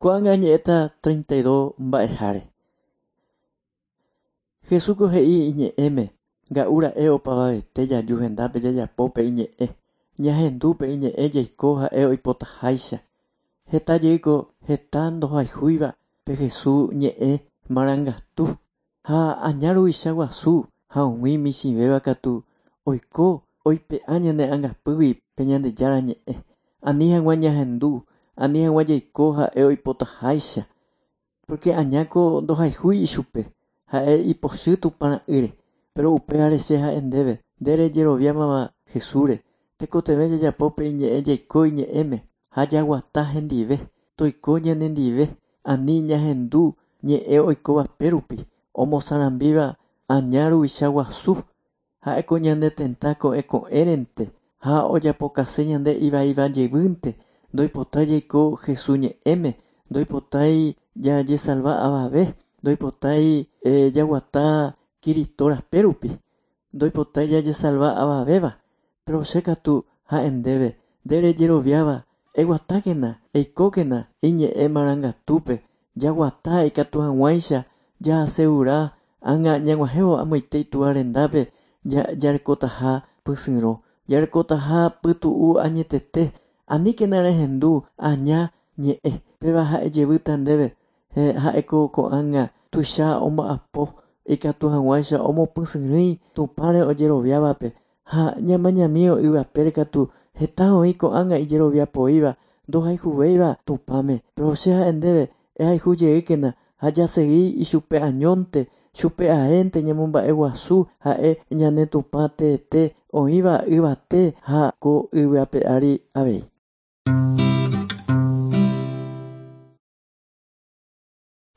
Ko'ág̃a ñe'ẽta 32 mba'eháre. Jesús he'i iñe'ẽme nga'u ra'e opavavete jaju hendápe jajapópe iñe'ẽ. Ñahendúpe iñe'ẽ jaiko ha'e oipotaháicha. Heta jeýko heta ndohayhúiva pe Jesús ñe'ẽ marangatu. Ha aña ruvicha guasu ha umi michĩvéva katu oiko oipe'a ñane ãngapýgui pe Ñandejára ñe'ẽ. Ani hag̃ua ñahendu, ani hag̃ua jaiko ha'e oipotaháicha. Porque añáko ndohayhúi ichupe ha'e ipochy Tupãra'ỹre. Pero upévare che ha'e ndéve nderejeroviámava Jesúsre. Tekotevẽ jajapópe iñe'ẽ jaiko iñe'ẽme ha jaguata hendive. Toiko ñanendive ani ñahendu ñe'ẽ oikóva pérupi omosarambíva aña ruvicha guasu. Ha'éko ñane tẽta ko'ẽrente ha ojapokase ñande ivaivajevýnte. Ndoipota jaiko Jesús ñe'ẽme, ndoipotai jajesalva avave, ndoipotai jaguata Kristo rapérupi, ndoipotai jajesalva avavéva. Pero che katu ha'e ndéve nderejeroviáva eguatákena, eikókena iñe'ẽ marangatúpe, jaguata ikatu hag̃uáicha jahasevura ág̃a ñag̃uahẽvo amoite itúva rendápe jarekótaha pysyrõ, jarekótaha pytu'u añetete. Aníkena rehendu aña ñe'ẽ péva ha'ejevýta ndéve ha'éko ko'ág̃a tuicha omba'apo ikatu hag̃uáicha omopysyrỹi Tupãre ojeroviávape ha ñamañamío yvapére katu heta oĩ ko'ág̃a ijeroviapoíva ndohayhuvéiva Tupãme. Pero che ha'e ndéve ehayhujeýkena ha jasýi ichupe añónte chupe aénte ñamomba'e guasu ha'e ñane Tupã teete oĩva yvate ha ko yvyrape ári avei.